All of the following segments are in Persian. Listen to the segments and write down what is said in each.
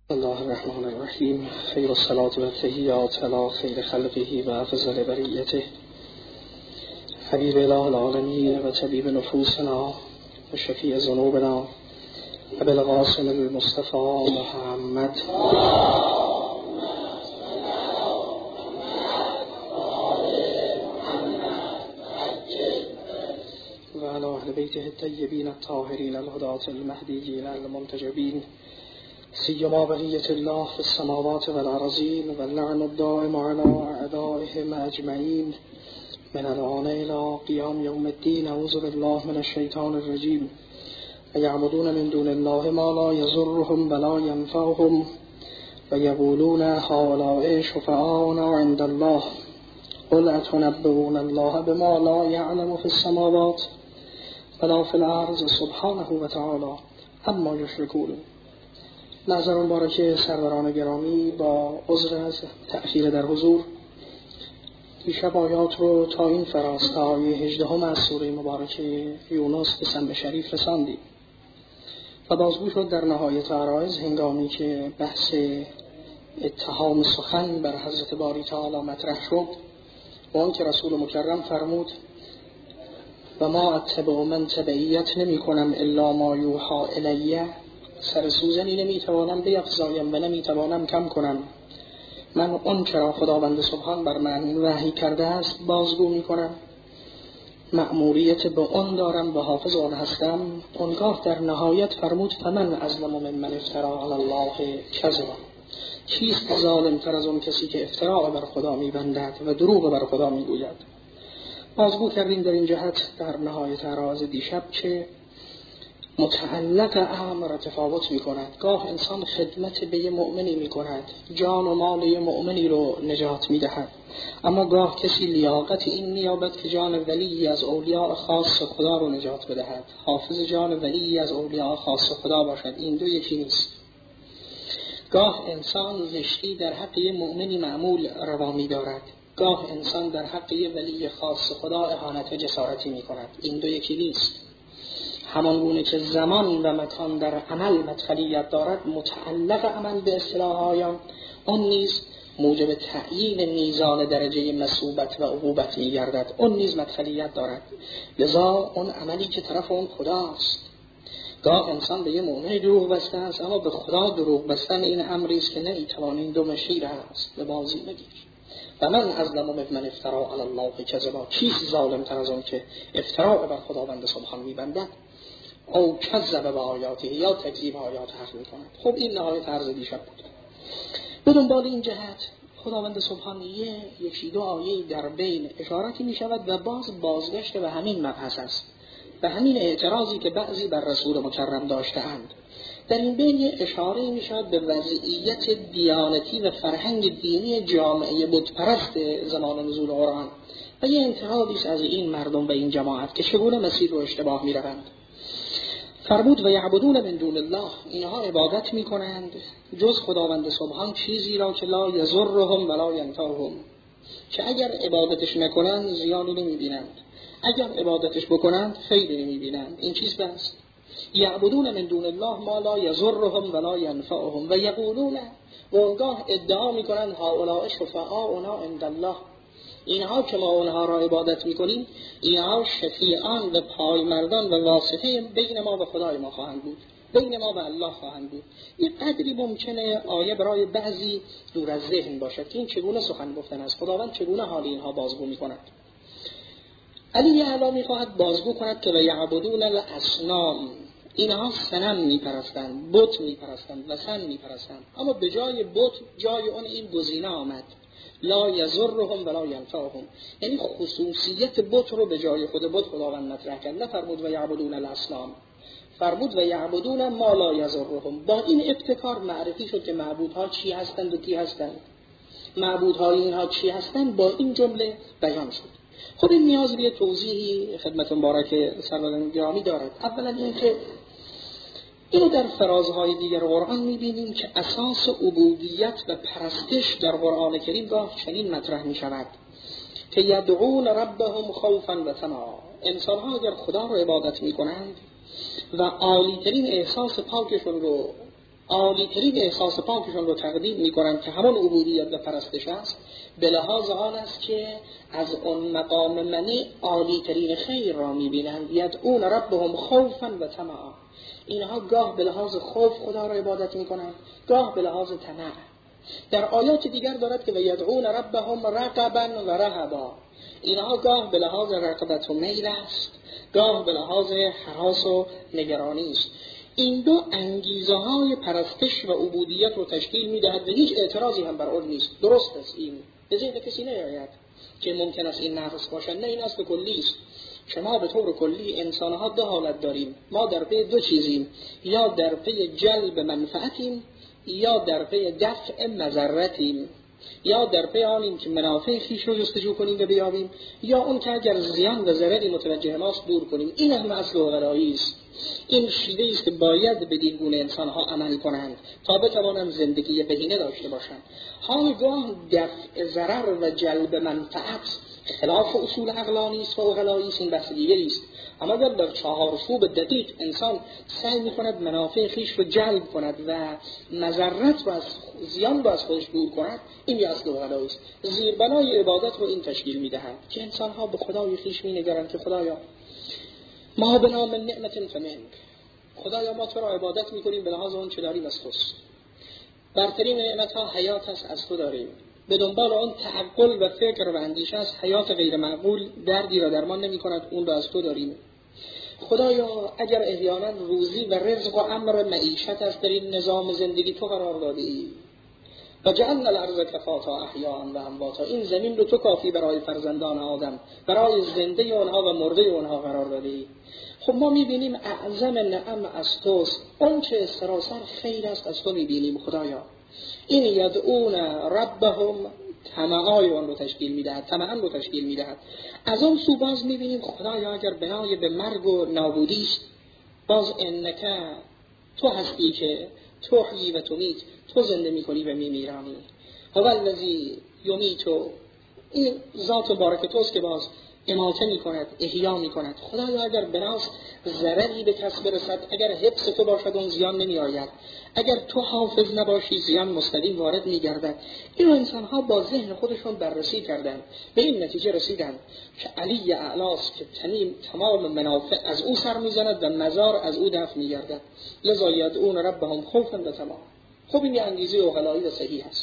بسم الله الرحمن الرحیم. خیر الصلاة و التحیات علی خیر خلقه و افضل بریته حبیب اله العالمین و طبیب نفوسنا و شفیع ذنوبنا ابی القاسم المصطفى محمد و علی اهل بیته الطیبین الطاهرین الهداة المهدیین المنتجبین سیما بقیة الله في السماوات والأرضين واللعن الدائم على أعدائهم أجمعين من الآن إلى قيام يوم الدين. أعوذ بالله من الشيطان الرجيم. ويعبدون من دون الله ما لا يضرهم ولا ينفعهم ويقولون هؤلاء شفعاؤنا عند الله قل أتنبئون الله بما لا يعلم في السماوات ولا في الأرض سبحانه وتعالى عما يشركون. نظران مبارک سروران گرامی، با عذر از تأخیر در حضور دیشب آیات رو تا این فراز تا آیه 18 از سوره مبارک یونس به سمع شریف رساندیم و بازگو شد در نهایت عرایض هنگامی که بحث اتهام سخن بر حضرت باری تعالی مطرح شد و آن که رسول مکرم فرمود و ما اتبع من تبعیت نمی کنم الا ما یوحی الیه، سر سوزنی نمیتوانم بیفزایم و نمیتوانم کم کنم، من اون چرا خداوند سبحان بر من وحی کرده است بازگو میکنم، مأموریت به اون دارم و حافظ آن هستم. اونگاه در نهایت فرمود فمن اظلم ممن افتری علی الله کذبا، چیست ظالم تر از اون کسی که افتراء بر خدا میبندد و دروغ بر خدا میگوید. بازگو کردیم در این جهت در نهایت عرایض دیشب که متعلق امر تفاوت می کند. گاه انسان خدمت به یه مؤمنی می کند، جان و مال یه مؤمنی رو نجات می دهد، اما گاه کسی لیاقت این نیابد که جان ولی از اولیاء خاص خدا رو نجات بدهد، حافظ جان ولی از اولیاء خاص خدا باشد. این دو یکی نیست. گاه انسان زشتی در حق یه مؤمنی معمول روا می دارد، گاه انسان در حق یه ولی خاص خدا اهانت و جسارتی می کند. این دو یکی نیست. همان گونه که زمان و مکان در عمل مدخلیت دارد، متعلق عمل به اصطلاح آیان اون نیز موجب تعیین میزان درجه مثوبت و عقوبت می گردد، اون نیز مدخلیت دارد. لذا اون عملی که طرف اون خداست. گاه انسان به یه مؤمن دروغ بسته است، اما به خدا دروغ بستن این امری است که نمیتوانین دو شیر است به بازی بگیر. و من اظلم ممن افتری علی الله کذبا، چیست ظالم تر از اون که افتراء بر خداوند سبحان میبندد او کذب به آیاته، یا تکذیب آیات حق میکند. خب این نهایت عرض دیشب بود. به دنبال این جهت خداوند سبحان یکی دو آیه در بین اشارتی میشود و بازگشت به همین مبحث است، به همین اعتراضی که بعضی بر رسول مکرم داشته‌اند. در این بین اشاره میشود به وضعیت دیانتی و فرهنگ دینی جامعه بتپرست زمان نزول قرآن و یه انتقادی است از این مردم و این جماعت که چگونه مسیر رو اشتباه میروند. فرمود و یعبدون من دون الله، اینها عبادت میکنند جز خداوند سبحان چیزی را که لا یضرهم ولا ینفعهم، که اگر عبادتش نکنند زیانی نمیبینند، اگر عبادتش بکنند خیری نمیبینند. این چیز بس. یعبدون من دون الله ما لا یضرهم ولا ینفعهم و یقولون، و اونگاه ادعا میکنند هؤلاء شفعاؤنا عند الله، اینها که ما اونها را عبادت میکنیم اینها شفیعان و پایمردان و واسطه بین ما و خدای ما خواهند بود، بین ما و الله خواهند بود. یه قدری ممکنه آیه برای بعضی دور از ذهن باشد که این چگونه سخن گفتن از خداوند، چگونه حال اینها بازگو میکند. علی اعلی میخواهد بازگو کند که و یعبدون الاصنام، اینها صنم میپرستند، بت میپرستند، وثن میپرستند، اما به جای بت جای اون این گزینه آمد لا یضرهم ولا ینفعهم، یعنی خصوصیت بت رو به جای خود بت خداوند مطرح کرد. نفرمود و یعبدون الاصنام، فرمود و یعبدون ما لا یضرهم. با این ابتکار معرفی شد که معبودها چی هستند و کی هستند، معبودهای اینها چی هستند، با این جمله بیان شد. خب این نیاز به توضیحی خدمت مبارک سروران گرامی دارد. اولا این که اینو در فرازهای دیگر قرآن می‌بینیم که اساس عبودیت و پرستش در قرآن کریم گاه چنین مطرح می‌شود که یدعون ربهم خوفا و طمعا، انسان‌ها اگر خدا رو عبادت می‌کنند و عالی‌ترین احساس پاکشون رو عالی ترین احساس پاکشون رو تقدیم میکنن که همون عبودیت و پرستش است، به لحاظ آن است که از اون مقام منی عالی ترین خیر را میبینند. یدعون ربهم خوفا و طمعا، اینها گاه به لحاظ خوف خدا را عبادت میکنند، گاه به لحاظ طمع. در آیات دیگر دارد که و یدعون ربهم رغبا و رهبا، اینها گاه به لحاظ رغبت و میل است، گاه به لحاظ هراس و نگرانی است. این دو انگیزه های پرستش و عبودیت رو تشکیل میدهد و هیچ اعتراضی هم بر آن نیست. درست است، این به ذهن کسی نیاید که ممکن است این نقص باشد. نه، این اصل کلی است. شما به طور کلی انسان‌ها دو حالت داریم، ما در پی دو چیزیم، یا در پی جلب منفعتیم یا در پی دفع مضرتیم، یا در پی آنیم که منافع خویش رو جستجو کنیم و بیابیم، یا اون که اگر زیان و ضرری متوجه ماست دور کنیم. این هم اصل عقلایی است. این شیوه‌ای است که باید بدین گونه انسان‌ها عمل کنند تا بتوانند زندگی بهینه داشته باشند. حالگاه دفع ضرر و جلب منفعت خلاف اصول عقلانی است و عقلایی است، این بحث دیگری است. اما در چهارچوب دقیق انسان سعی می‌کند منافع خویش رو جلب کند و مضرت و زیان رو از خودش دور کند، این اصل عقلایی است. زیربنای عبادت رو این تشکیل می‌دهند که انسان‌ها به خدای خویش می‌نگرند که خدایا ما به نام نعمت فمنک، خدایا ما تو را عبادت می‌کنیم به لحاظ اون چه داریم از توست. برترین نعمت‌ها حیات است، از تو داریم. به دنبال اون تعقل و فکر و اندیشه است، حیات غیر معقول دردی را درمان نمی‌کند، اون را از تو داریم. خدایا اگر احیانا روزی و رزق و امر معیشت است در این نظام زندگی تو قرار دادی و جعلنا الارض کفاتا احیاء و امواتا، این زمین رو تو کافی برای فرزندان آدم، برای زنده اونها و مرده اونها قرار دادی. خب ما می‌بینیم اعظم نعم از توست، اون چه سراسر خیر است از تو می‌بینیم. خدایا این یدعون ربهم طمعای اون رو تشکیل میدهد، طمعا رو تشکیل میدهد. از اون سو باز میبینیم خدایا اگر بنای به مرگ و نابودی است، باز انک تو هستی که تحیی و تمیت، تو زنده میکنی و میمیرانی. هو الذی یمیت، این ذات مبارک توست که باز اماته میکند، احیا میکند. خدایا اگر بناس ضرری به کس برسد، اگر حفظ تو باشد اون زیان نمیآید، اگر تو حافظ نباشی زیان مستقیم وارد میگردد. این انسان‌ها با ذهن خودشون بررسی کردند، به این نتیجه رسیدند که علی اعلاست که تمام منافع از او سر میزند و مزار از او دفع میگردد. لذا یدعون ربهم خوفا و طمعا. خب این انگیزه عقلایی و صحیح است.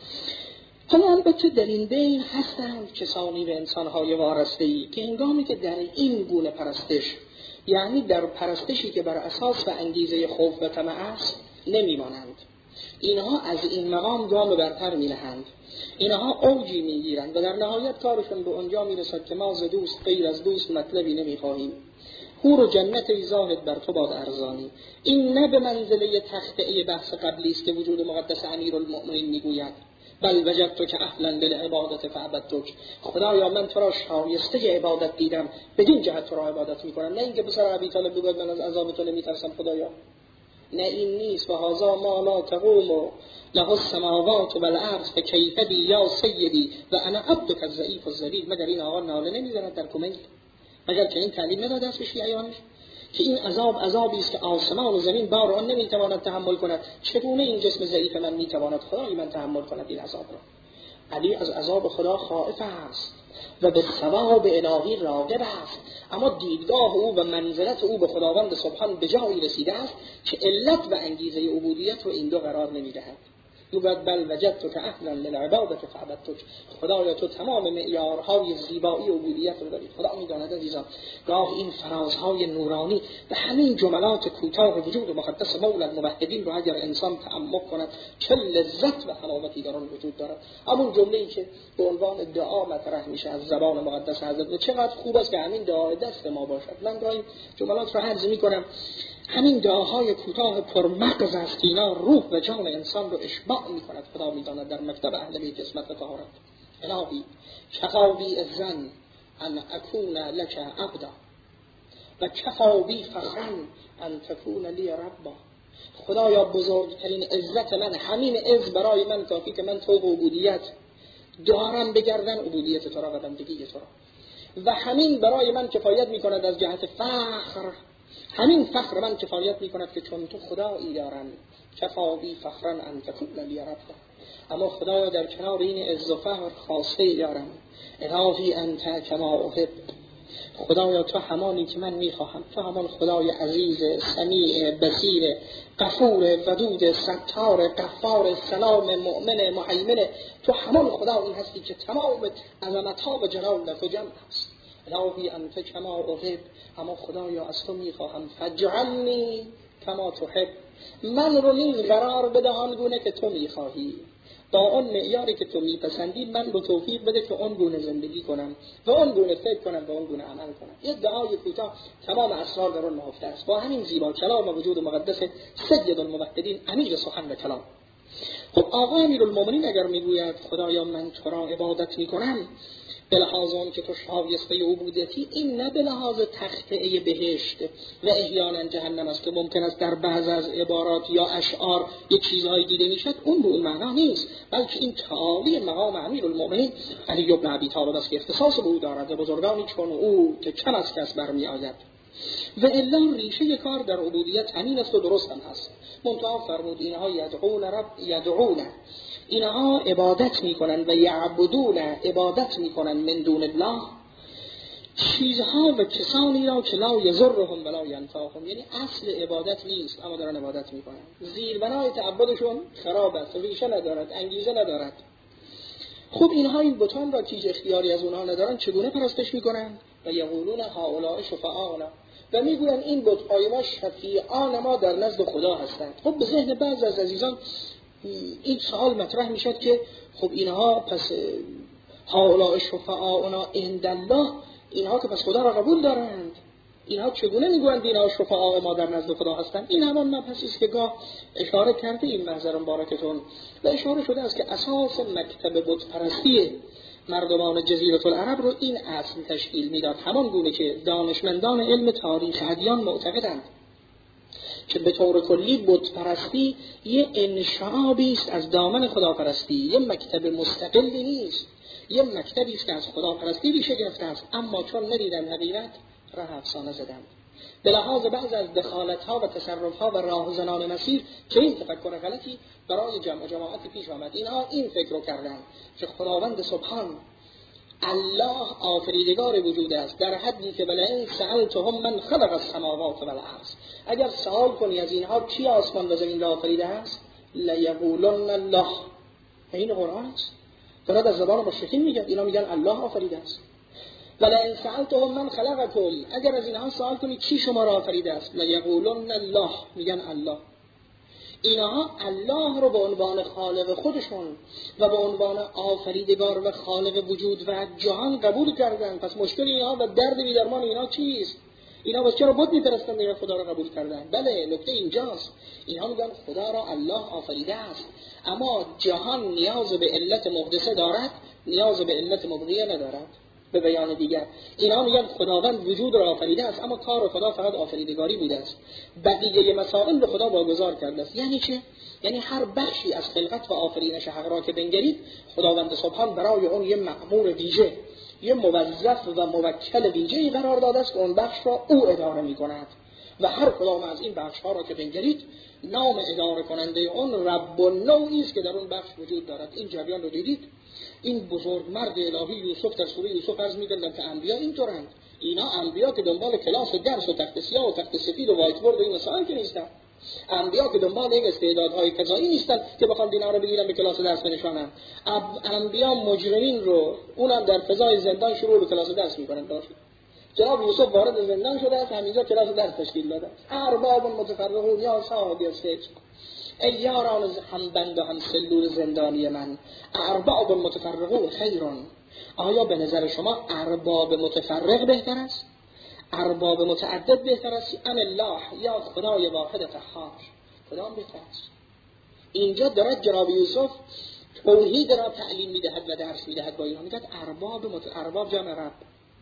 اما البته در این بین هستند کسانی به انسان‌های وارسته‌ای که هنگامی که در این گونه پرستش، یعنی در پرستشی که بر اساس و انگیزه خوف و طمع است، نمی‌مانند. اینها از این مقام گام برتر می‌نهند، اینها اوجی می‌گیرند و در نهایت کارشون به اونجا می‌رسد که ما ز دوست غیر از دوست مطلبی نمی‌خواهیم. حور و جنت زاهد بر تو باد ارزانی. این نه به منزله تخطئه بحث قبلی است که وجود مقدس امیرالمؤمنین می‌گوید بل وجدت که اهلا للعبادت فعبدتک، خدایا من تو را شایسته عبادت دیدم، بدین جهت تو را عبادت میکنم. نه اینکه پسر ابی طالب بگوید من از عذاب تو نمیترسم خدایا. نه این نیست. و هذا ما لا تقوم له السماوات والارض فکیف بی یا سیدی و انا عبدک الضعیف الذلیل. مگر این آقا ناله نمیزند در کمیل؟ مگر که این تعلیم نداده است به شیعیانش که این عذابی است که آسمان و زمین بار آن نمیتواند تحمل کند؟ چگونه این جسم ضعیف من میتواند خدای من تحمل کند این عذاب را؟ علی از عذاب خدا خائف است و به ثواب الهی راغب است، اما دیدگاه او و منزلت او به خداوند سبحان به جایی رسیده است که علت و انگیزه عبودیت رو این دو قرار نمیدهد. یوبد بل وجدت که اهلا للعبادت فعبدتک، خدایا تو تمام معیارهای زیبایی عبودیت رو داری. خدا میداند عزیزان گاه این فرازهای نورانی و همین جملات کوتاه وجود مقدس مولا الموحدین رو اگر انسان تعمق کند چه لذت و حلاوتی در آن وجود دارد. همون جمله‌ای که به عنوان دعا مطرح میشه از زبان مقدس حضرت، چقدر خوب است که همین دعا دست ما باشد. من گاهی جملات رو عرض میکنم، همین دعاهای کوتاه پرمغز است که اینا روح و جان انسان رو اشباع میکند. خدا میداند در مکتب اهل بیت اسمت و طهارت الهی کفا بی اذن ان اکون لک عبدا و کفا بی فخرا ان تکون لی ربا. خدایا بزرگترین عزت من، همین عز برای من کافی که من تو به عبودیت دارم بگردن، عبودیت تو را و بندگی تو را، و همین برای من کفایت میکند از جهت فخر. همین فخر من کفایت میکند که چون تو خدایی دارم کفا بی فخرا انت کل لی رب. اما خدایا در کنار این عز و فخر خواسته دارم، الهی انت کما احب. خدایا تو همانی که من میخواهم، تو همان خدای عزیز، سمیع، بصیر، غفور، ودود، ستار، غفار، سلام، مؤمن، مهیمن. تو همان خدایی هستی که تمام عظمت‌ها و جلال در تو جمع است. الهی انت کما احب. اما خدایا از تو میخواهم فاجعلنی کما تحب، من رو نیز قرار بده آنگونه که تو میخواهی، با اون معیاری که تو میپسندی من رو توفیق بده که اون گونه زندگی کنم و اون گونه فکر کنم و اون گونه عمل کنم. یه دعای کوتاه تمام اسرار در اون نهفته است. با همین زیبا کلام و وجود مقدس سید الموحدین امیر سخن و کلام. خب آقا امیرالمومنین اگر میگوید خدایا من تو را عبادت میکنم به لحاظ اون که تو شایسته عبودیتی، این نه به لحاظ تخطئه بهشت و احیانا جهنم است که ممکن است در بعض از عبارات یا اشعار یک چیزهای دیده میشد، اون به اون معنا نیست، بلکه این تعالی مقام امیرالمومنین علی بن ابی طالب است که اختصاص به او دارد و بزرگانی چون او که کم از کس برمی آید. و الا ریشه کار در عبودیت همین است و درست هم هست. منتها فرمود اینها یدعون اینها عبادت میکنن و یعبدون عبادت میکنن من دون الله چیزها و کسانی را که لا یضرهم ولا ینفعهم، یعنی اصل عبادت نیست اما دارن عبادت میکنن. زیربنای تعبدشون خراب است، ریشه ندارد، انگیزه ندارد. خب اینها این بتان را که اختیاری از اونها ندارن چگونه پرستش میکنن؟ و یقولون هؤلاء شفعاؤنا، و میگوین این بت‌های ما شفیعان ما در نزد خدا هستند. خب به ذهن بعض از عزیزان این سوال مطرح میشد که خب اینها پس هؤلاء شفعاؤنا عند الله، اینها که پس خدا را قبول دارند، اینها چگونه میگویند اینها شفعاء ما در نزد خدا هستند؟ این همان مبحثی است که گاه اشاره کرده این محضر مبارکتون و اشاره شده است که اساس مکتب بت پرستی مردمان جزیره العرب رو این اصل تشکیل میداد، همان گونه که دانشمندان علم تاریخ ادیان معتقدند که به طور کلی بت پرستی یه انشعابی است از دامن خداپرستی، یه مکتب مستقلی نیست، یه مکتبی است که از خداپرستی ریشه گرفته است، اما چون ندیدن حقیقت راه افسانه زدند. به لحاظ بعض از دخالت‌ها و تصرف‌ها و راهزنان مسیر که این تفکر غلطی برای جمع جماعتی پیش آمد، اینها این فکر رو کردند که خداوند سبحان الله آفریدگار وجود است در حدی که ولئن سألتهم من خلق السماوات والارض، اگر سوال کنی از اینها کی آسمان و زمین را آفریده است لیقولن الله. این قرآن است، دارد از زبان مشرکین میگه، اینا میگن الله آفریده است. ولئن سألتهم من خلقکم، اگر از اینها سوال کنی کی شما را آفریده است لیقولن الله، میگن الله. اینها الله رو به عنوان خالق خودشون و به عنوان آفریدگار و خالق وجود و جهان قبول کردن. پس مشکل اینها و درد بی‌درمان اینها چیست؟ اینا واسه چرا بت می‌پرستن دیگه خدا رو قبول کردن؟ بله، نکته اینجاست. اینها میگن خدا را الله آفریده است، اما جهان نیاز به علت محدثه دارد، نیاز به علت مبغیه ندارد. به بیان دیگر اینا میگن خداوند وجود را آفریده است، اما کار خدا فقط آفریدگاری بوده است، بقیه مسائل به خدا واگذار کرده است. یعنی چه؟ یعنی هر بخشی از خلقت و آفرینش حق را که بنگرید، خداوند سبحان برای اون یه مأمور ویژه، یه موظف و موکل ویژه‌ای قرار داده است که اون بخش را او اداره می‌کند و هر کدام از این بخش‌ها را که بنگرید نام اداره کننده اون رب النوعی است که در اون بخش وجود دارد. این جریان رو دیدید؟ این بزرگ مرد الهی یوسف در سوره یوسف عرض می‌کردند که انبیا اینطورند. اینا انبیا که دنبال کلاس درس و تخت سیاه و تخت سفید و وایت بورد و این مسائل که نیستن، انبیا که دنبال این استعدادهای کذایی نیستن که بخوام دینا رو بگیرن به کلاس درس بنشانن. انبیا مجرمین رو اونم در فضای زندان شروع به کلاس درس می‌کنن. جناب یوسف وارد زندان شده است، همینجا کلاس درس تشکیل داده. ارباب متفرقون یا صاحب الفکر، ای یاران هم بند و هم سلول زندانی من، ارباب متفرقون خیرون، آیا به نظر شما ارباب متفرق بهتر است؟ ارباب متعدد بهتر است؟ ام الله، یا خدای واحد قهار، کدام بهتر است؟ اینجا دارد جناب یوسف توحید را تعلیم میدهد و درس میدهد. با اینها میگه ارباب جمع رب.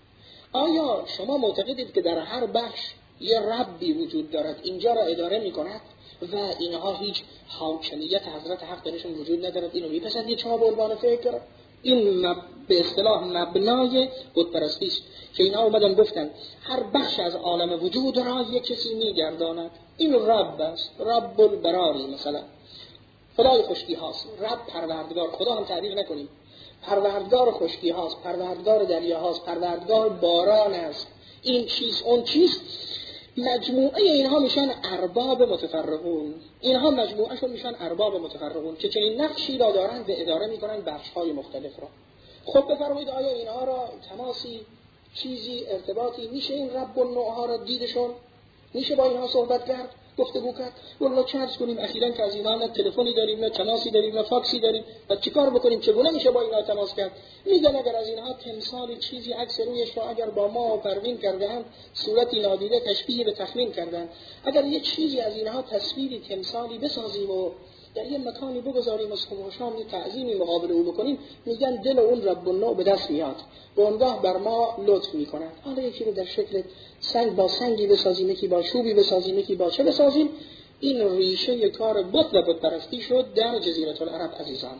آیا شما معتقدید که در هر بخش یه ربی وجود دارد اینجا را اداره میکند و اینها هیچ حاکمیت حضرت حق درشون وجود ندارد. اینو میپسندید شما به عنوان فکر؟ این به اصطلاح مبنای بت‌پرستی است که اینا اومدن گفتن هر بخش از عالم وجود را یک کسی میگرداند. این رب است، رب البراری، مثلا خدای خشکی هاست، رب پروردگار، خدا هم تعبیر نکنیم، پروردگار خشکی هاست، پروردگار دریا هاست، پروردگار باران است، این چیز اون چیز. مجموعه اینها میشن ارباب متفرقون، اینها مجموعهشون میشن ارباب متفرقون که چنین نقشی را دارن و اداره میکنن بخش‌های مختلف را. خب بفرمایید آیا اینها را تماسی، چیزی، ارتباطی میشه این رب النوعها را دیدشون؟ میشه با اینها صحبت کرد، گفتگو کرد؟ والله چه عرض کنیم اخیراً که از اینها نه تلفنی داریم، نه تماسی داریم، نه فاکسی داریم، و چیکار بکنیم؟ چگونه میشه با اینها تماس کرد؟ میگن اگر از اینها تمثالی، چیزی، عکس رویش را اگر با ما پروین کرده‌اند، صورتی نادیده تشبیه به تخمین کردن، اگر یه چیزی از اینها تصویری، تمثالی بسازیم و در یه مکانی بگذاریم و صبح و شام یه تعظیمی مقابل او بکنیم، میگن دل اون رب النوع به دست میاد، به اونگاه بر ما لطف میکنن. حالا یکی رو در شکل سنگ با سنگی بسازیم، یکی با چوبی بسازیم، یکی با چه بسازیم، این ریشه کار بت و بت‌پرستی شد در جزیره العرب. عزیزان،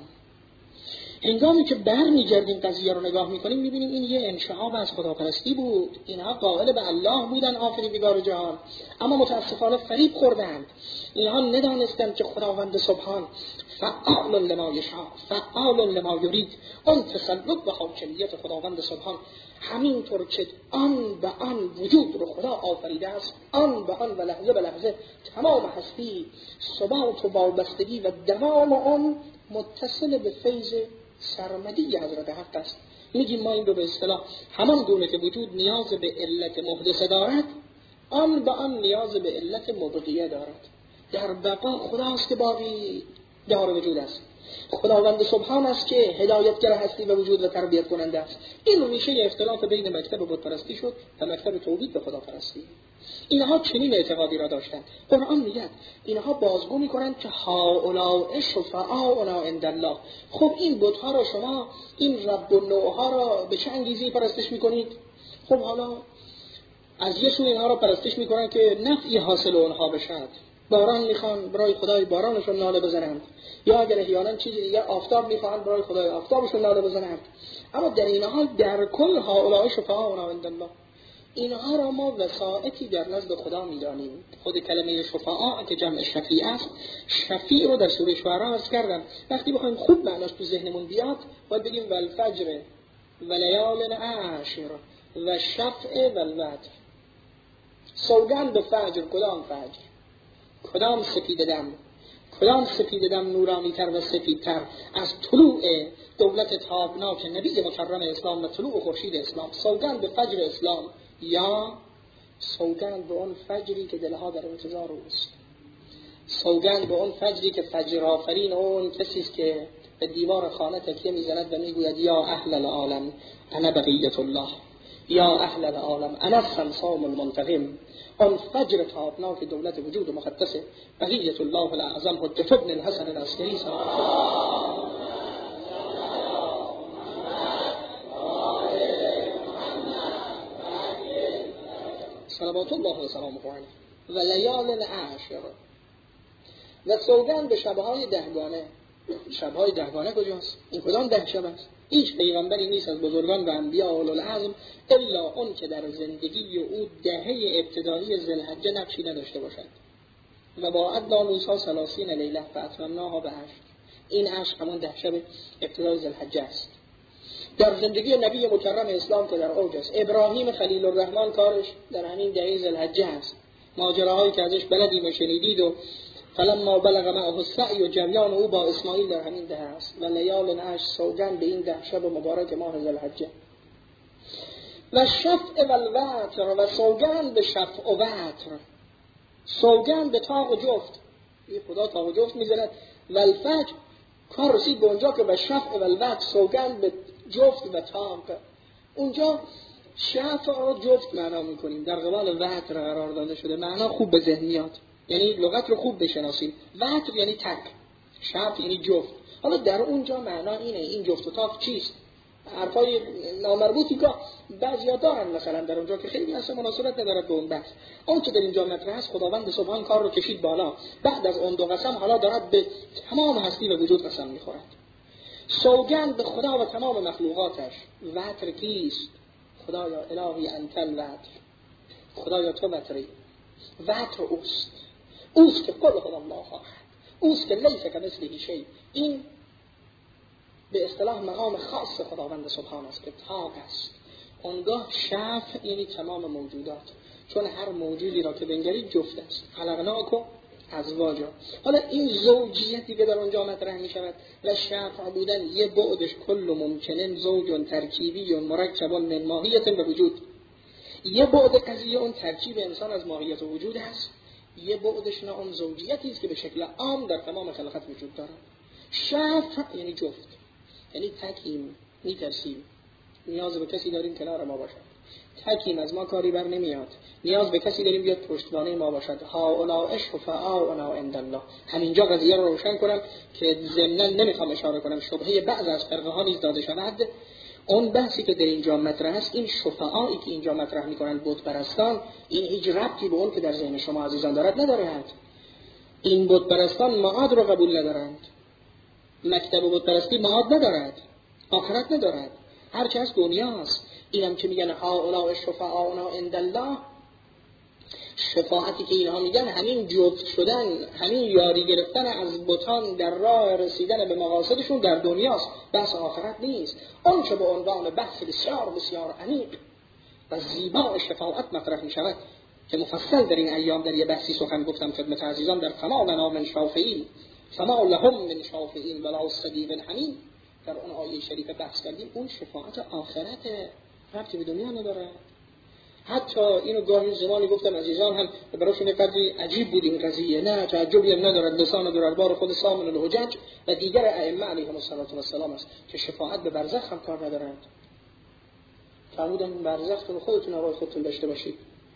هنگامی که برمیگردیم قضیه رو نگاه میکنیم میبینیم این یه انشعاب از خداپرستی بود. اینها قائل به الله بودن، آفریدگار جهان، اما متاسفانه فریب خوردند. اینها ندانستند که خداوند سبحان فعال لما یشاء فعال لما یرید. اون تسلط و حاکمیت خداوند سبحان همینطور که آن به آن وجود رو خدا آفریده است، آن به آن و لحظه به لحظه تمام هستی، ثبات و وابستگی و دوام آن متصل به فیض سرمدی حضرت حق است. میگیم ما این رو به اصطلاح همان گونه که وجود نیاز به علت محدثه دارد، آن به آن نیاز به علت مبقیه دارد. در بقا خداست که باقی دار وجود است، خداوند سبحان است که هدایتگر هستی و وجود و تربیت کننده است. این ریشه اختلاف بین مکتب بت‌پرستی شد و مکتب توحید به خداپرستی. اینها چنین اعتقادی را داشتند. قرآن میگه اینها بازگو میکنند که هؤلاء شفعاؤنا عند الله. خب این بت‌ها را شما، این رب النوعها را به چه انگیزه‌ای پرستش میکنید؟ خب حالا از یه سو اینها را پرستش میکنن که نفعی حاصل اونها بشد، باران میخوان برای خدای بارانشون ناله بزنند، یا اگر احیانا چیزی دیگه آفتاب میخوان برای خدای آفتابشون ناله بزنند. اما در این حال در کل هؤلاء شفعاؤنا عند الله، اینها را ما وسائطی در نزد خدا میدانیم. خود کلمه شفعاء که جمع شفیع است، شفیع رو در سوره شعراء عرض کردم. وقتی بخوایم خوب معناش تو ذهنمون بیاد باید بگیم والفجر و لیال عشر و شفع و الوتر. سوگند به فجر. کدام فجر؟ کدام سپیددم؟ کدام سپیددم نورانی تر و سپیدتر از طلوع دولت تابناک نبی مکرم اسلام و طلوع خورشید اسلام؟ سوگند به فجر اسلام، یا سوگند به اون فجری که دلها در انتظار اوست، سوگند به اون فجری که فجر آفرین اون کسی است که به دیوار خانه تکیه میزند و میگوید یا اهل العالم انا بقیت الله، یا اهل العالم انا الصمصام المنتقم. اون فجر تابناک دولت وجود و مقدس بقیت الله الاعظم حجت ابن الحسن العسکری صلوات الله و سلامه علیه و لیال عشر. و سوگند به شبهای دهگانه. شبهای دهگانه کجاست؟ این کدام 10 شب است؟ هیچ پیغمبری نیست از بزرگان و انبیا و اولوالعزم الا اون که در زندگی او دهه ابتدایی ذوالحجه نقشی نداشته باشد. و با عدنا موسی 30 لیله فاتممناها به 8. این 8 همون 10 شب ابتدای ذوالحجه است. در زندگی نبی مکرم اسلام که در اوج است، ابراهیم خلیل الرحمن کارش در همین دهه ذوالحجه است. ماجراهایی که ازش بلدیم و شنیدید و فلما بلغ معه السعی و جریان او با اسماعیل در همین دهه است. و لیال عشر، سوگند به این 10 شب مبارک ماه ذوالحجه. و شفع و الوتر، و سوگند به شفع و وتر، سوگند به طاق و جفت. این خدا طاق و جفت میزند. و الفجر کار رسید به اونجا که به شفع و الوتر، سوگند به جفت و طاق. اونجا شفع رو جفت معنا میکنیم، در قبال وتر قرار داده شده. معنا خوب به ذهن میاد، یعنی لغت رو خوب بشناسیم. وتر یعنی تک، شفع یعنی جفت. حالا در اونجا معنا اینه، این جفت و طاق چیست؟ حرفای نامربوطی که بعضیا دارن مثلا در اونجا که خیلی اصلا مناسبت نداره به اون بحث. اون که در اینجا مطرح است، خداوند سبحان کار رو کشید بالا، بعد از اون دو قسم حالا دارد به تمام هستی و وجود قسم میخورد. سوگند به خدا و تمام مخلوقاتش. وتر کیست؟ خدایا الهی انت الوتر، خدایا تو وتری. وتر اوست که قل خدا الله احد، اوست که لیس کمثله شیء. این به اصطلاح مقام خاص خداوند سبحان است که تاق است. اونگاه شفع یعنی تمام موجودات، چون هر موجودی را که بنگرید جفت است. خلقناکم ازواجا. حالا این زوجیتی که در اونجا مطرح می شود و شفع بودن یه بعدش کل ممکنن زوج ترکیبی و مرکب من ماهیت و وجود. یه بعد قضیه اون ترکیب انسان از ماهیت و وجود هست، یه بعدش نه اون زوجیتی است که به شکل عام در تمام خلقت وجود دارد. شفع یعنی جفت، یعنی تکیم، میترسیم، نیاز به کسی داریم کنار ما باشد، تکیم از ما کاری بر نمیاد، نیاز به کسی داریم بیاد پشتوانه ما باشد. هؤلاء شفعاؤنا عند الله. همینجا قضیه رو روشن کنم که ضمناً نمیخوام اشاره کنم شبهه بعض از فرقه ها نیز داده شود. اون بحثی که در اینجا مطرح است، این شفعایی که اینجا مطرح میکنن بت پرستان، این هیچ ربطی به اون که در ذهن شما عزیزان دارد ندارد. این بت پرستان معاد رو قبول ندارند، مکتب بت پرستی معاد ندارد، آخرت ندارد، هر چه از دنیاست. اینم که میگن هؤلاء شفعاؤنا عند الله، شفاعتی که اینها میگن همین جفت شدن، همین یاری گرفتن از بتان در راه رسیدن به مقاصدشون در دنیاست، بحث آخرت نیست. اون چه به عنوان بحث بسیار بسیار عمیق و زیبا شفاعت مطرح میشود که مفصل در این ایام در یه بحثی سخن گفتم خدمت عزیزان در فما لنا من شافعین فما لهم من شافعین ولا صدیق حمیم. در اون آیه شریف بحث کردیم اون شفاعت آخرت، ربطی به دنیا نداره. حتی اینو گاهی زمانی گفتم عزیزان هم براشون یه قدری عجیب بود این قضیه، نه تعجبی هم ندارد. لسان دربار خود سامن الحجج و دیگر ائمه علیهم السلام است که شفاعت به برزخ هم کار ندارند. فرمودن برزختون خودتون آقای خودتون داشته باشید.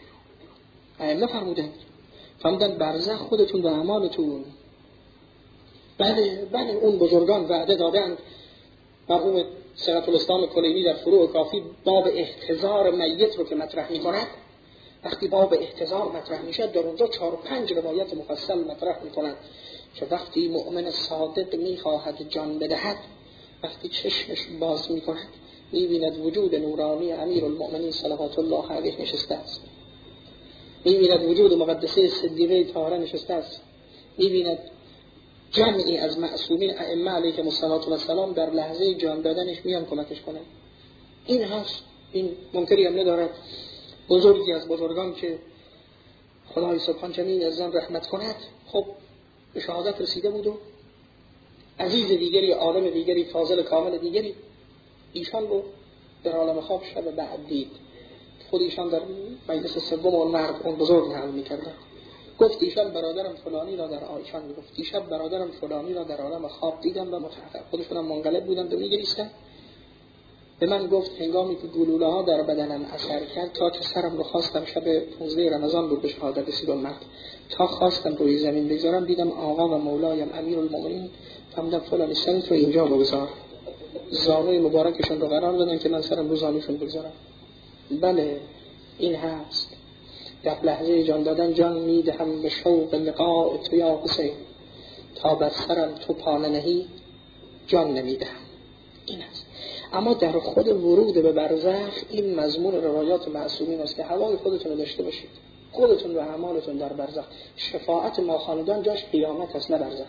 ائمه فرمودن برزخ خودتون و اعمالتون. بله اون بزرگان وعده دادند. مرحوم صراط الاسلام کلینی در فروع کافی باب احتضار میت رو که مطرح می‌کند، وقتی باب احتضار مطرح میشه در اونجا 4-5 روایت مفصل مطرح می‌کنند که وقتی مؤمن صادق می‌خواهد جان بدهد، وقتی چشمش باز می‌کند می‌بیند وجود نورانی امیرالمؤمنین صلوات الله علیه نشسته است، می‌بیند وجود مقدسه صدیقه طاهره نشسته است، می‌بیند جمعی از معصومین ائمه علیهم السلام در لحظه جان دادنش میان کمکش کنن. این هست، این منکری هم ندارد. بزرگی از بزرگان که خدای سبحان جمیل از آن رحمت کند، خب به شهادت رسیده بود و عزیز دیگری، عالم دیگری، فاضل کامل دیگری، ایشان رو در عالم خواب شب بعد دید. خود ایشان در مجلس سوم اون مرد اون بزرگ نقل می‌کردن. گفت ایشان برادرم فلانی را در آیشان گفت دیشب برادرم فلانی را در عالم خواب دیدم و متحقق. خودشون هم منقلب بودن و میگریستن. به من گفت هنگامی که گلوله ها در بدنم اثر کرد، تا که سرم رو خواستم، شب 15 رمضان بود به شهادت رسید اون مرد، تا خواستم روی زمین بگذارم دیدم آقا و مولایم امیرالمؤمنین فرمودن فلانی سرت رو اینجا بگذار، زانوی مبارکشون رو قرار دادن که من سرم رو زانوشون بگذارم. بله این هست. در لحظه جان دادن جان میدهم به شوق لقاء تو یا حسین، تا بر سرم تو پا نهی جان نمیدهم. این است. اما در خود ورود به برزخ این مضمون روایات معصومین است که هوای خودتون رو داشته باشید، خودتون و اعمالتون در برزخ. شفاعت ما خاندان جاش قیامت است نه برزخ.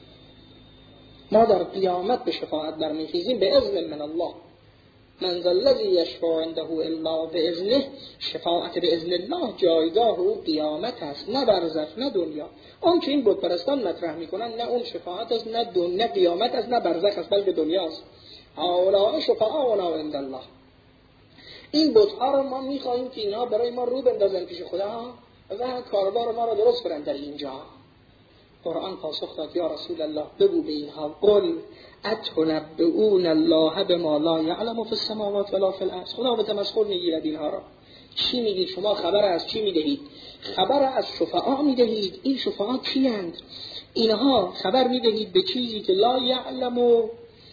ما در قیامت به شفاعت برمیخیزیم به اذن من الله. من ذا الذی یشفع عنده الا باذنه. شفاعت به اذن الله جایگاه او قیامت است، نه برزخ نه دنیا. اون که این بت پرستان مطرح میکنن نه اون شفاعت است، نه قیامت است، نه برزخ است، بلکه دنیاست. هؤلاء شفعاؤنا عند الله. این بت‌ها رو ما میخواهیم که اینها برای ما رو بندازن پیش خدا و کاربار ما رو درست کنن در اینجا. قرآن پاسخ داد یا رسول الله بگو به اینها قل اتنبئون الله بما لا یعلم فی السماوات ولا فی الارض. خدا به تمسخر میگیرد اینها را. چی میگید شما؟ خبر از چی میدهید؟ خبر از شفعا میدهید. این شفعا چی اند؟ اینها خبر میدهید به چیزی که لا یعلم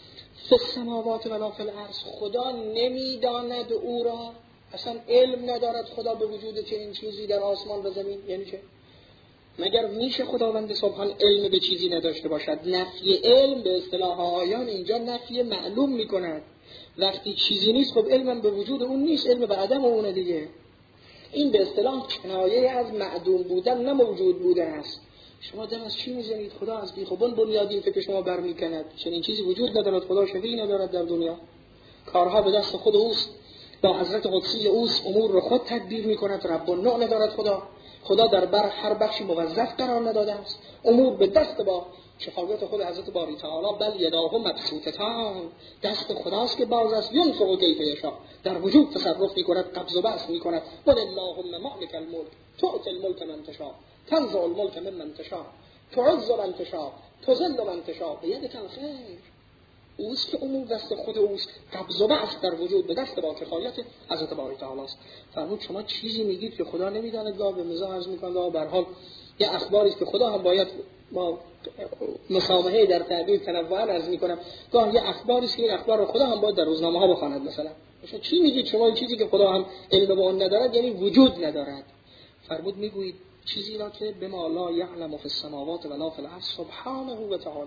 فی السماوات ولا فی الارض. خدا نمیداند او را، اصلا علم ندارد خدا به وجود چنین چیزی در آسمان و زمین. یعنی چه؟ مگر میشه خداوند سبحان علم به چیزی نداشته باشد؟ نفی علم به اصطلاح آیان اینجا نفی معلوم میکند. وقتی چیزی نیست خب علمم به وجود اون نیست، علم به عدم اونه دیگه. این به اصطلاح کنایه از معدوم بودن نه موجود بودن است. شما دم از چی میزنید؟ خدا از بیخوبان بنیادین که شما برمیکند. چنین چیزی وجود ندارد، خدا شفیعی ندارد در دنیا. کارها به دست خود اوست، با حضرت قدسی اوست، امور رو خود تدبیر میکند. رب و نوع ندارد خدا در بر هر بخشی موظف قرار نداده است. امور به دست با کفایت خود حضرت باری تعالی، بل یداه مبسوطتان، دست خداست که باز است، ینفق کیف یشاء، در وجود تصرف میکند، قبض و بسط میکند. قل اللهم مالک الملک تؤتی الملک من تشاء تنزع الملک ممن تشاء تعز من تشاء تذل من تشاء بیدک الخیر. اوست که امور دست خود اوست، قبض و بسط در وجود به دست با کفایت حضرت باری تعالی است. فرمود شما چیزی میگید که خدا نمیداند. گاه به مزاح عرض میکنه به هر حال یه اخباری است که خدا هم باید با مسامحه در تعبیر تنوعا عرض میکنم، گاه یه اخباری است که این اخبار رو خدا هم باید در روزنامه ها بخواند. مثلا چی میگید شما؟ این چیزی که خدا هم علم به آن ندارد یعنی وجود ندارد. فرمود میگویید چیزی را که بما لا یعلم فی السماوات ولا فی الارض سبحانه و تعالی.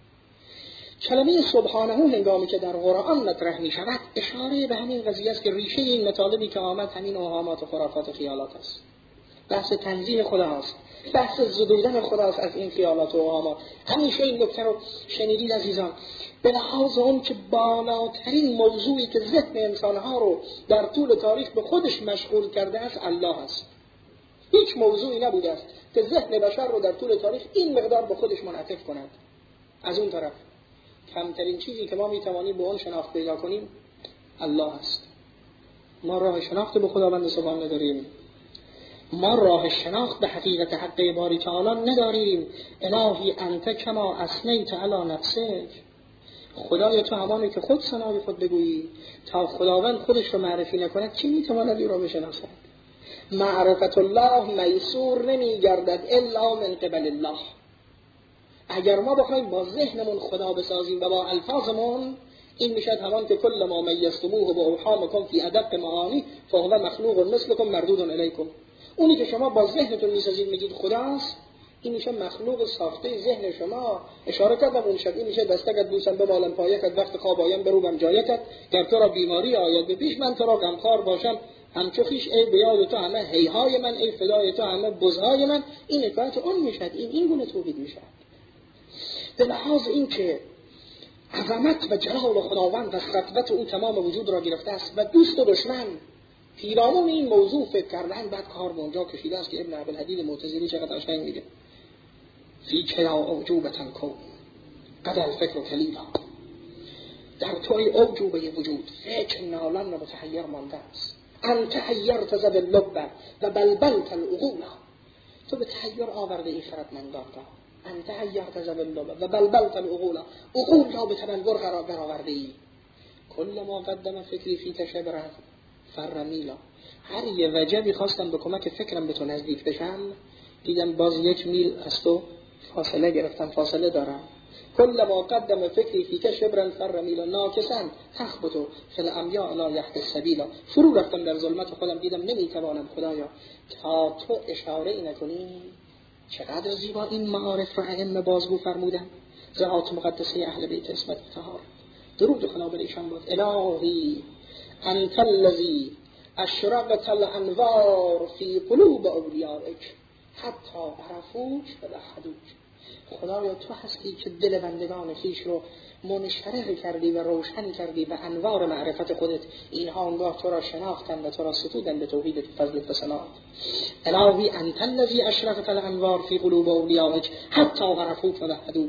کلمه سبحانه هنگامی که در قرآن مطرح می شود اشاره به همین قضیه است که ریشه این مطالبی که آمد همین اوهامات و خرافات و خیالات است. بحث تنزیه خداست، بحث زدودن خداست از این خیالات و اوهامات. همیشه این نکته رو شنیدید عزیزان، به لحاظ اون که بالاترین موضوعی که ذهن انسانها رو در طول تاریخ به خودش مشغول کرده است الله است. هیچ موضوعی نبوده است که ذهن بشر رو در طول تاریخ این مقدار به خودش منعطف کند. از اون طرف کمترین چیزی که ما میتوانیم به اون شناخت پیدا کنیم الله است. ما راه شناخت به خداوند سبحان نداریم، ما راه شناخت به حقیقت حق باری تعالی نداریم. الهی انت کما اثنیت علی نفسک، خدای تو همانی که خود ثنای خود بگویی. تا خداوند خودش رو معرفی نکند کی میتواند این را بشناسد؟ معرفت الله میسور نمیگردد الا من قبل الله. اگر ما بخوایم با ذهنمون خدا بسازیم و با الفاظمون، این میشد همان که کل ما میستموه با اوحامکم فی ادق معانی فهو مخلوق مثلکم مردود الیکم. اونی که شما با ذهنتون میسازید میگید خداست، این میشه مخلوق ساخته ذهن شما. اشاره کردم اون شب این میشه دستگت بوسم ببالم پایکت، وقت خواب آیم بروبم جایکت، گر تو را بیماری آید به پیش من تو را غمخوار باشم همچو خویش، ای بیاد تو همه هیهای من، ای فدای تو همه بزهای من. این حکایت اون میشد، این گونه توحید میشد. به لحاظ این که عظمت و جلال خداوند و سطوت او تمام وجود را گرفته است و دوست و دشمن پیرامون این موضوع فکر کردن، بعد کار به اونجا کشیده است که ابن عبدالحدید معتزلی چقدر قشنگ میگه فی کلا اوجوبتن کن قد الفکر کلیلا، در توی اوجوبه وجود فکر نالان و متحیر مانده است. انت حیرت ذا باللب و بلبلت العقول، تو به تحیر آورده این خردمندان را. انت حیرت ذا باللب و بلبلت العقول، عقول را به تبلور قرار آورده ای. کل ما قدم فکری فی تشبره فرمیلا، هر یه وجبی خواستم به کمک فکرم به تو نزدیک بشم، دیدم باز 1 میل از تو فاصله گرفتم، فاصله دارم. کل ما قدم فکری فی شبرا فرمیلا ناکسا تخبطو فی العمیاء لا یحک السبیلا. فرو رفتم در ظلمت خودم، دیدم نمیتوانم خدایا تا تو اشاره ای نکنی. چقدر زیبا این معارف را ائمه بازگو فرمودن. ذات مقدسه اهل بیت اسمت طهار، درود خدا بر ایشان باد. الهی انت الذی اشرقت الانوار فی قلوب اولیائک حتی عرفوک و وحدوک. خدایا تو هستی که دل بندگان خویش رو منشرح کردی و روشن کردی به انوار معرفت خودت. اینها آنگاه تو را شناختند و تو را ستودند به توحید فضلت و ثنات. الهی انت الذی اشرقت الانوار فی قلوب اولیائک حتی عرفوک و وحدوک.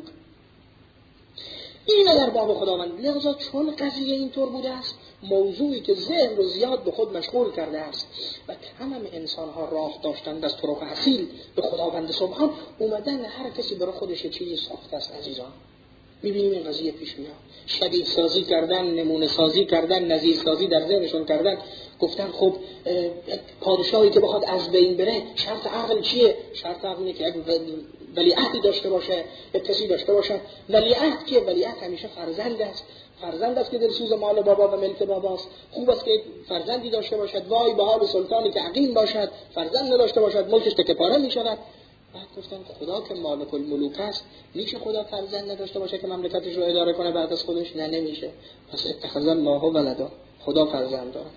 این در باب خداوند. لذا چون قضیه اینطور بوده است، موضوعی که ذهن رو زیاد به خود مشغول کرده است و تمام انسان‌ها راه داشتند از طرق اصیل به خداوند سبحان، اومدن هر کسی برای خودش چیزی ساخته است. عزیزان می‌بینیم این قضیه پیش میاد، شبیه سازی کردن، نمونه سازی کردن، نظیر سازی در ذهنشون کردن. گفتن خب پادشاهی که بخواد از بین بره شرط عقل چیه؟ شرط عقل اینه که ولیعهدی داشته باشه، یک کسی داشته باشه. ولیعهد که ولیعهد همیشه فرزند است که دلسوز مال بابا و ملک باباست. خوب است که فرزندی داشته باشد. وای به حال سلطانی که عقیم باشد، فرزند نداشته باشد، ملکش تکه پاره میشود. بعد گفتن خدا که مالک الملوک است، میشه خدا فرزند نداشته باشه که مملکتش رو اداره کنه بعد از خودش؟ نه، نمیشه. پس اتخذ الله ولدا، خدا فرزند دارد.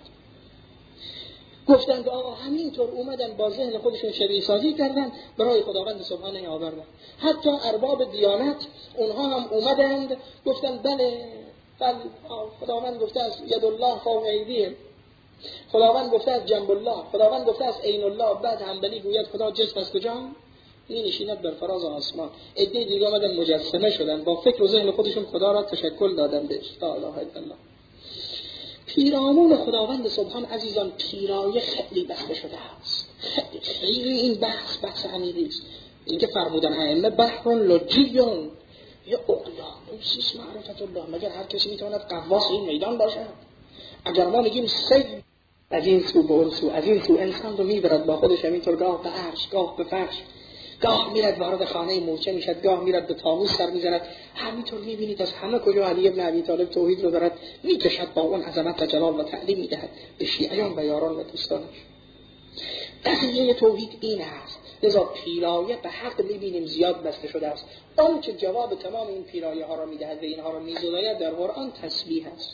گفتند آقا همینطور اومدن با ذهن خودشون شبیه سازی کردن، برای خداوند سبحانه آوردن. حتی ارباب دیانت اونها هم اومدند گفتند بله خداوند گفته از ید الله فوق ایدیهم، خداوند گفته از جنب الله، خداوند گفته از عین الله. بعد حنبلی گوید خدا جسم از کجا؟ می نشیند بر فراز آسمان. عده دیگه آمدن مجسمه شدن، با فکر و ذهن خودشون خدا را تشکل دادن بهش. لا اله الا الله. پیرامون خداوند سبحان عزیزان پیرایه خیلی بسته شده است. خیلی این بحث عمیقی است. اینکه فرمودن ائمه بحر لجیون یا اقیانوس معرفت الله. مگر هر کسی میتواند قواس این میدان باشه؟ اگر ما میگیم سید از این سو به اون سو، از این سو انسان رو میبرد با خودش همینطور، گاه به عرش گاه به فرش، گاه میرد وارد خانه مورچه میشد، گاه میرد به طاووس سر میزند. همینطور میبینید از همه کجا علی ابن ابی طالب توحید رو دارد میکشد، با اون عظمت و جلال و تعلیم میدهد به شیعیان و یاران و دوستانش. قضیه توحید این است. لذا پیرایه به حق میبینیم زیاد بسته شده است. آن که جواب تمام این پیرایه ها را میدهد و اینها را میزداید در قرآن تسبیح است.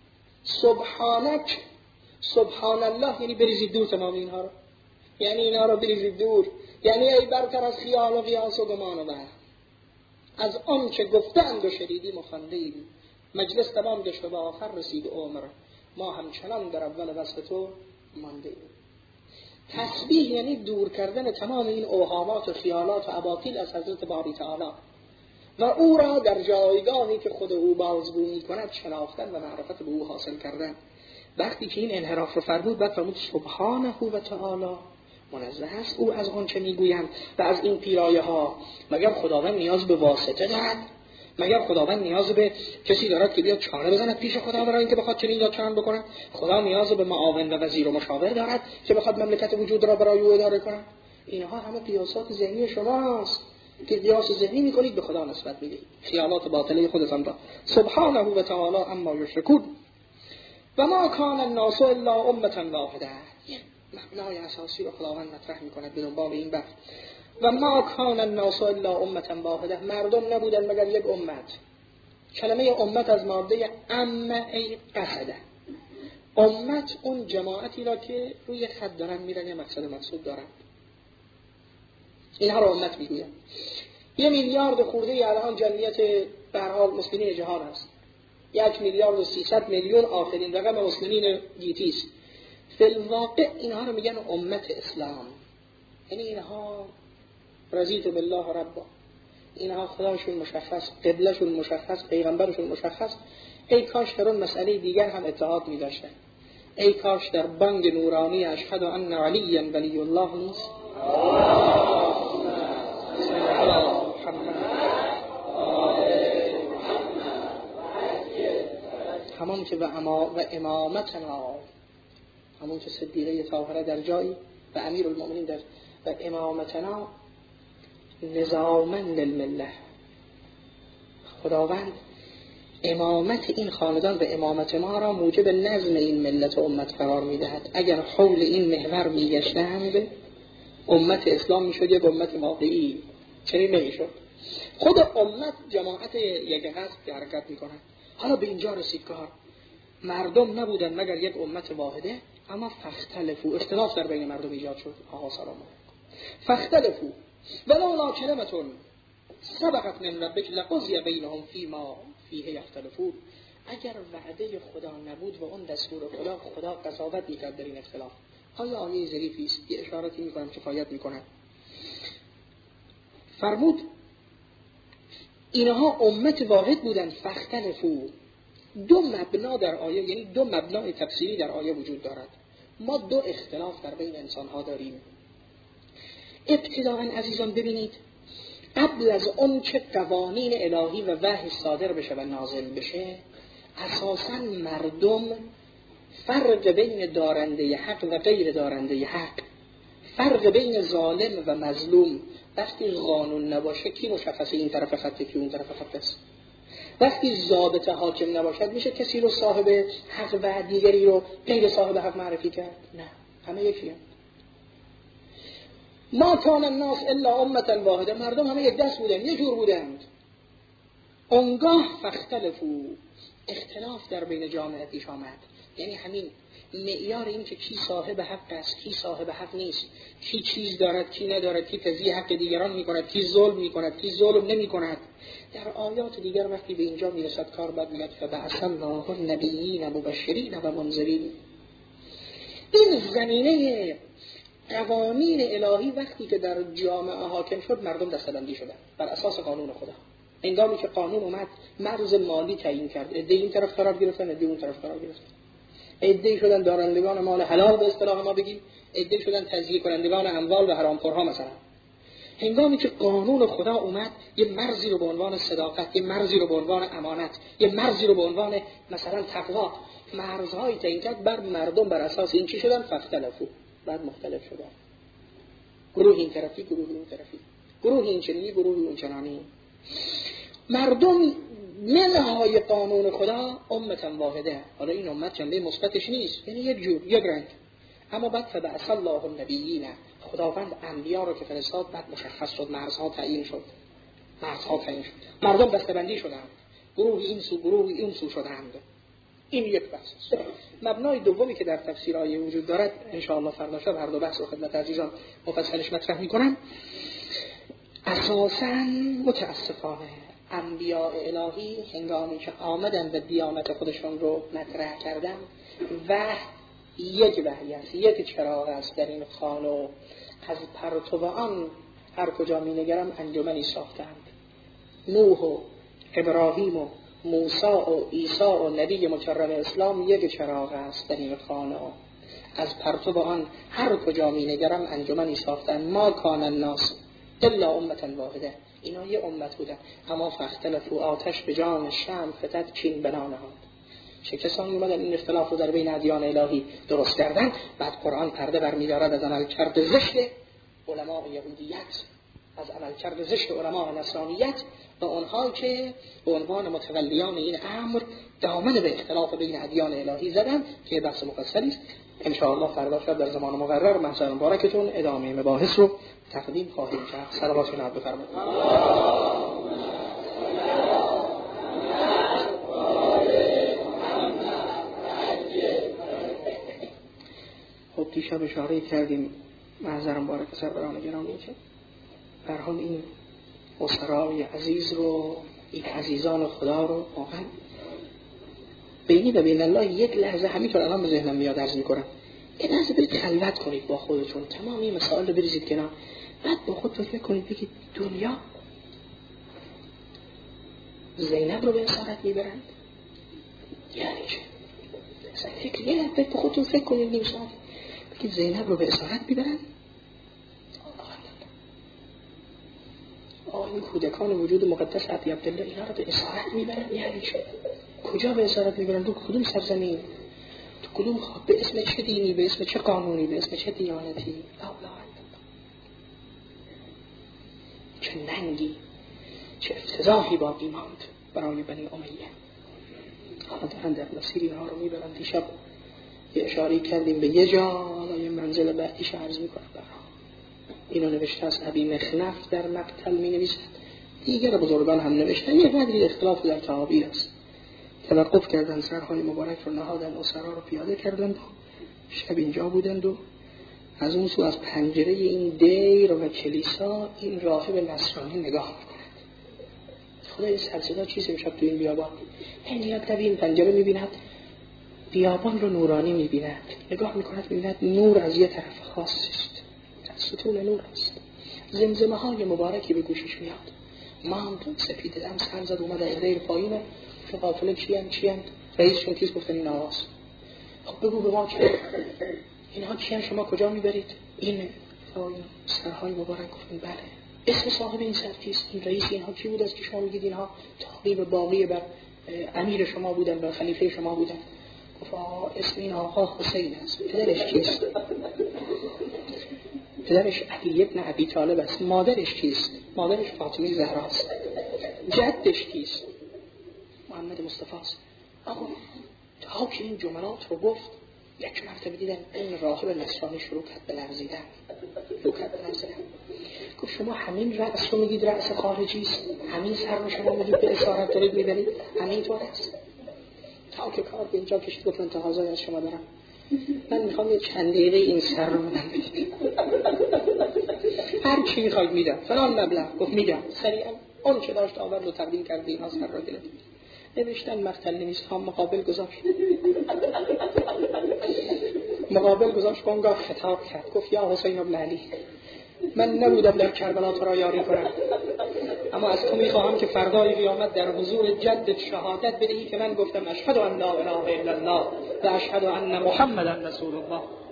سبحانک، سبحان الله، یعنی بریزید دور تمام اینها را، یعنی اینها را بریزید دور، یعنی ای برتر از خیال و قیاس و گمان و وهم. از آن که گفتند و شنیدیم و خواندیم. مجلس تمام گشت و به آخر رسید عمر، ما همچنان در اول وصف تو مانده ایم. تسبیح یعنی دور کردن تمام این اوهامات و خیالات و اباطیل از حضرت باری تعالی و او را در جایگاهی که خود او بازگو می‌کند شناختن و معرفت به او حاصل کردن. وقتی که این انحراف رو فرمود، بعد فرمود سبحانه و تعالی، منزه است او از آن چه میگویند و از این پیرایه ها. مگر خداوند نیاز به واسطه دارد؟ مگر خداوند نیاز به کسی دارد که بیاد چانه بزند پیش خدا برای اینکه بخواد چنین یا چنان بکنه؟ خدا نیاز به معاون و وزیر و مشاور دارد که بخواد مملکت وجود را برای او اداره کنه؟ اینها همه قیاسات ذهنی شماست که قیاس ذهنی میکنید به خدا نسبت میدید، خیالات باطله خودتان را. سبحانه و تعالی اما یشرکون. و ما کان الناس الا امه واحده. معنای اساسی رو خداوند مطرح میکند به دنبال این بحث. و ما کان الناس الا امه واحده. مردم نبودن مگر یک امت. کلمه امت از ماده امه ای قصده. امت اون جماعتی را که روی خط دارن میرن یا مقصود دارن، اینها را امت میگوین. 1 میلیارد خورده الان جمعیت به هر حال مسلمین جهان است. 1 میلیارد و 300 میلیون آخرین رقم مسلمین گیتی است. فی الواقع اینها رو میگن امت اسلام. یعنی اینها رضیت بالله ربا، اینها خداشون مشخص، قبلشون مشخص، پیغمبرشون مشخص. ای کاش در اون مسئله دیگر هم اتحاد می‌داشتن. ای کاش در بانگ نورانی اشهد ان علی ولی الله نیست. همون که و امامتنا، همون که صدیقه طاهره در جایی و امیر المؤمنین در و امامتنا نظاما للمله. خداوند امامت این خاندان و امامت ما را موجب نظم این ملت و امت قرار میدهد. اگر حول این محور میگشتند امت اسلام میشد یک امت واقعی، چنین نمیشد. خود امت جماعت یک قصد که حرکت میکنند. حالا به اینجا رسید کار. مردم نبودن مگر یک امت واحده، اما فختلفو، اختلاف در بین مردم ایجاد شد. آقا سلام فختلفو ولولا کلمتون سبقت من ربک لقضی بینهم فیما فیه یختلفون. اگر وعده خدا نبود و اون دستور خدا قضاوت میکرد در این اختلاف. آیا آیه ظریفی است، یه اشارتی میکنم کفایت میکنه. فرمود اینها امت واحد بودن. فختلفو، 2 مبنا در آیه، یعنی 2 مبنای تفسیری در آیه وجود دارد. ما 2 اختلاف در بین انسان ها داریم. ابتداءً عزیزان ببینید، قبل از اون که قوانین الهی و وحی صادر بشه و نازل بشه، اساساً مردم فرق بین دارنده حق و غیر دارنده حق، فرق بین ظالم و مظلوم وقتی قانون نباشه کی مشخصه این طرف خط کی اون طرف خط است؟ وقتی ضابط حاکم نباشد میشه کسی رو صاحب حق و دیگری رو غیر صاحب حق معرفی کرد؟ نه، همه یکیه. ما کان الناس الا امة واحده، مردم همه یک دست بودن، یک جور بودند. اونگاه فاختلفوا، اختلاف در بین جامعه پیش آمد. یعنی همین معیار این که کی صاحب حق است، کی صاحب حق نیست، کی چیز دارد، کی ندارد، کی تضییع حق دیگران میکند، کی ظلم میکند، کی ظلم نمیکند. در آیات دیگر وقتی به اینجا میرسد کار بعد میاد فبعث الله النبیین مبشرین و منذرین. این زمینه قوانین الهی وقتی که در جامعه حاکم شد مردم دستبندی شدن بر اساس قانون خدا. هنگامی که قانون اومد مرز مالی تعیین کرد، عده این طرف قرار گرفتن، عده اون طرف قرار گرفتن. عده شدن دارندگان مال حلال به اصطلاح ما بگیم، عده شدن تضییع کنندگان اموال و حرامخورها مثلا. هنگامی که قانون خدا اومد یه مرزی رو به عنوان صداقت، یه مرزی رو به عنوان امانت، یه مرزی رو به عنوان مثلا تقوا، مرزهای تعیین کرد، بر مردم بر اساس این چی شدن؟ فاختلفوا، بعد مختلف شدن. گروه این طرفی، گروه این طرفی، گروه این چنینی، گروه اون چنانی. مردم منهای قانون خدا امتا واحده. حالا این امت جنبه مثبتش نیست، یعنی یک جور، یک رنگ. اما بعد فبعث الله النبیین، خداوند انبیا رو که فرستاد، بعد مشخص شد، مرزها تعیین شد. مردم بسته‌بندی شدند، گروه این سو، گروه این سو شدند. این یک بحث است. مبنای دومی که در تفسیر آیه وجود دارد ان شاء الله فردا شب هر دو بحث رو خدمت عزیزان مفصلش مطرح می‌کنم. اساساً متاسفانه انبیاء الهی هنگامی که آمدن و دیانت خودشون رو مطرح کردن، یک وحی است، یک چراغ است در این خانه، از پرتو آن هر کجا می‌نگرم انجمنی ساختند. نوح و ابراهیم و موسی و عیسی و نبی مکرم اسلام یک چراغ است در این خانه، از پرتو آن هر کجا می‌نگرم انجمنی ساختند. ما کان الناس الا امة واحده، اینا یه امت بودن، اما فاختلفوا، آتش به جان شمع فتد کین بنانهاد. چه کسانی اومدن این اختلاف رو در بین ادیان الهی درست کردن. بعد قرآن پرده برمی‌دارد از عملکرد زشت علماء یهودیت، از عملکرد زشت علماء نصرانیت و اونها که به عنوان متولیان این امر دامن به اختلاف بین ادیان الهی زدن، که بحث مفصلی است. ان شاء الله فردا شب در زمان مقرر محضر مبارکتون ادامه مباحث رو تقدیم خواهیم کرد. صلوات و نعت بفرمایید. خب دیشب اشاره کردیم محضر مبارک سروران گرامی که به هر حال این اسرای عزیز رو، این عزیزان خدا رو واقعا بینی و بین الله یک لحظه همینطور الان به ذهنم میاد عرض میکنم، یه لحظه برید خلوت کنید با خودتون، تمام این مسائل رو بریزید کنار، بعد با خودتون فکر کنید بگید دنیا زینب رو به اسارت میبرند؟ یعنی چه؟ یه لحظه با خودتون فکر کنید نیم ساعت بگید زینب رو به اسارت میبرند؟ این کودکان وجود مقدس عبی عبدالله اینا رو به اسارت میبرن؟ یعنی چه؟ کجا به اسارت میبرن؟ تو کدوم سرزمین؟ تو کدوم خواب؟ به اسم چه دینی؟ به اسم چه قانونی؟ به اسم چه دیانتی؟ چه ننگی، چه افتضاحی باقی ماند برای بنی امیه. حالا دارن در مسیر اینها رو میبرن. دیشب یه اشاره کردیم به یه جا، یه منزل بعدیش عرض میکنم برام. اینو نوشته از ابی مخنف در مقتل می نویسد، دیگر بزرگان هم نوشتن. یه قدری اختلاف در تعابیر است. توقف کردن، سرهای مبارک رو نهادن، اسرا رو پیاده کردند و شب اینجا بودند و از اون سو از پنجره این دیر و کلیسا این راهب نصرانی نگاه میکند. خدا این سلسله چیزی بشد تو این بیابان. هنگیت لبی این پنجره میبیند، بیابان رو نورانی میبیند، نگاه میکند میبیند نور از یه طرف خاصی است، ستون نور است. زمزمه های مبارکی به گوشش میاد. ماند سپید دم سر زد اومد از دیر پایینه. چه قافله چیان رئیسشون کیست؟ گفتن این آواز. خب بگو به ما چه اینها چیان، شما کجا میبرید؟ این سرهای مبارک گفتن بله. اسم صاحب این سر کیست؟ این رئیس اینها کی بود از که شما میگید اینها تقریب باقی بر امیر شما بودن و خلیفه شما بودن؟ گفت اسم این آقا حسین است. پدرش کیست؟ پدرش علی ابن ابی طالب است. مادرش کیست؟ مادرش فاطمه زهراست. جدش کیست؟ محمد مصطفی است. آقا تا که این جملات رو گفت، یک مرتبه دیدن این راهب نصرانی شروع کرد به لرزیدن. گفت شما همین رأس رو میگید رأس خارجی است، همین سر رو شما میگید به اسارت دارید میبرید، همین طور است. تا که کار به اینجا کشید گفت من تقاضایی از شما دارم، من میخوام یه چند دقیقه این سر رو من بدید، هر چی میخواید میدم، فلان مبلغ. گفت میدم. سریعا اون چه داشت آورد و تقدیم کرد، اینها سر رو گرفت. نوشتن مقتل نویس‌ها مقابل گذاشت. مقابل گذاشت و اونگاه خطاب کرد. گفت یا حسین ابن علی، من نبودم در کربلا تو را یاری کنم، اما از تو میخواهم که فردای قیامت در حضور جدت شهادت بدهی که من گفتم اشهد ان لا اله الا الله و اشهد ان محمدا رسول الله.